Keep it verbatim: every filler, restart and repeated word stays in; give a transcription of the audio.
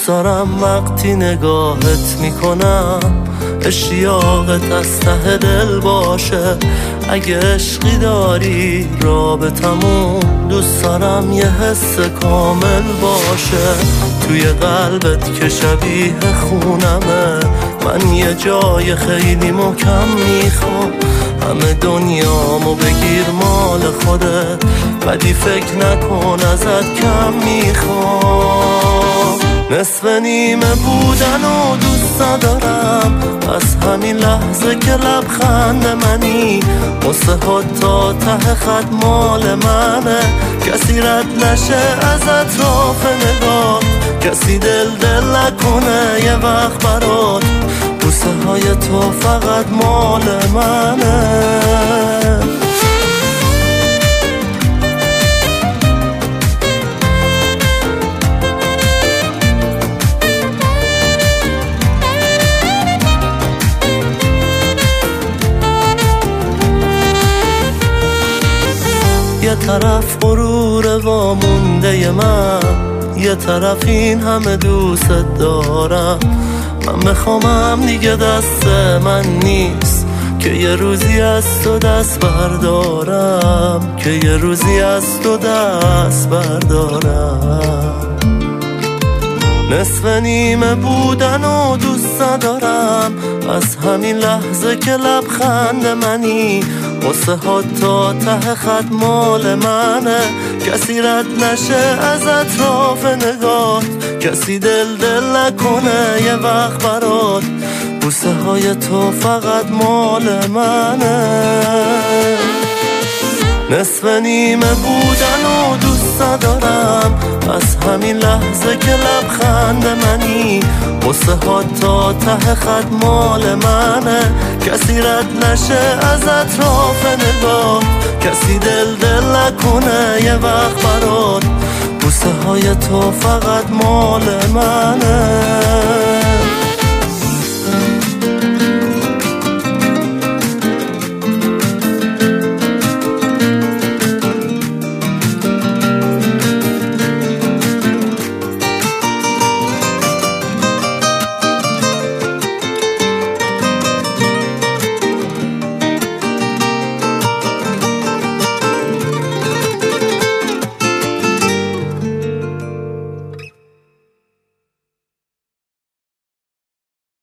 دارم وقتی نگاهت میکنم اشتیاقت از ته دل باشه. اگه عشقی داری رابطمون دوست دارم یه حس کامل باشه. توی قلبت که شبیه خونمه، من یه جای خیلی محکم میخوام. همه دنیامو بگیر مال خودت، بدی فکر نکن ازت کم میخوام. نصف نیمه بودن و دوست ندارم، از همین لحظه که لبخند منی. قصه ها تا ته خط مال منه، کسی رد نشه از اطراف نگاه، کسی دل دل نکنه یه وقت برات. بوسه های تو فقط مال منه. یه طرف غرور وامونده من، یه طرف این همه دوست دارم. من بخوامم دیگه دست من نیست که یه روزی از تو دست بردارم، که یه روزی از تو دست بردارم. نصف نیمه بودن و دوست ندارم، از همین لحظه که لبخند منی. قصه ها تا ته خط مال منه، کسی رد نشه از اطراف نگاه، کسی دل دل نکنه یه وقت برات. بوسه های تو فقط مال منه. نصف نیمه بودن و دوست ندارم، از همین لحظه که لبخند منی. قصه ها تا ته خط مال منه، کسی رد نشه از اطراف نگاه، کسی دل دل نکنه یه وقت برات. بوسه های تو فقط مال منه.